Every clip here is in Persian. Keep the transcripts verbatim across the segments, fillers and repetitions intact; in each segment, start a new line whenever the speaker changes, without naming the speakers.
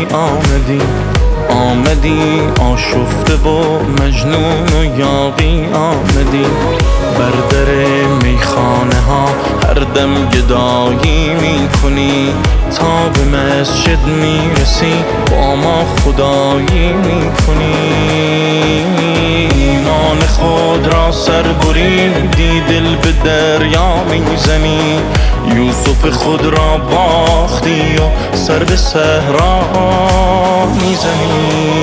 آمدی آمدی آشفته و مجنون و یاغی آمدی بر در میخانه ها هر دم گدایی میکنی تا به مسجد میرسی با ما خدایی میکنی ایمان خود را سر بریدی دل به دریا میزنی یوسف خود را باختی و سر به صحرا میزنی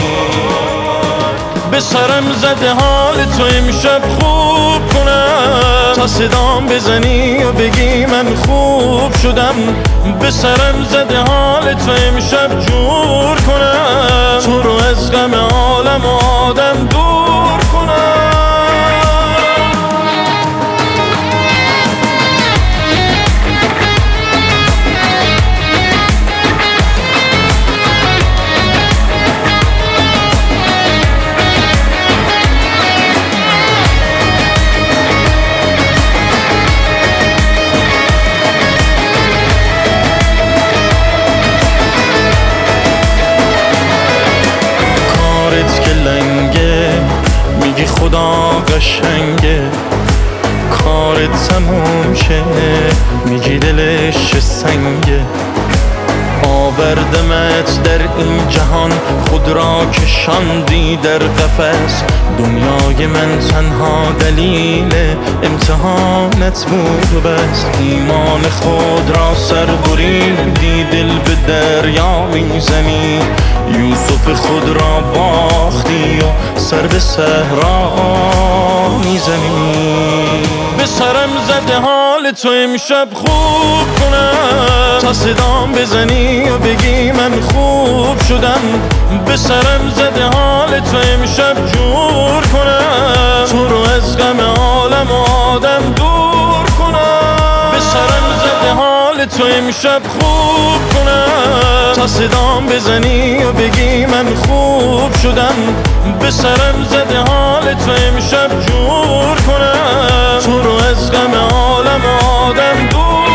به سرم زده حال تو امشب خوب کنم تا صدام بزنی و بگی من خوب شدم به سرم زده حال تو امشب جور کنم تو رو از غم عالم و آدم دور کنم میگی خدا قشنگه کارت تموم شه میگی دلش چه سنگه آوردمت در این جهان خود را کشاندی در قفس دنیای من تنها دلیل امتحانت بود و بس ایمان خود را سر بریدی دل به دریا میزنی یوسف خود را باختی و سر به صحرا میزنی به سرم زده حال تو امشب خوب کنم تا صدام بزنی و بگی من خوب شدم به سرم زده حال تو امشب جور کنم تو رو از غم عالم و آدم دور کنم به سرم زده حال تو امشب خوب کنم تا صدام بزنی و بگی من خوب شدم به سرم زده حال تو امشب جور کنم تو رو از غم عالم و آدم دور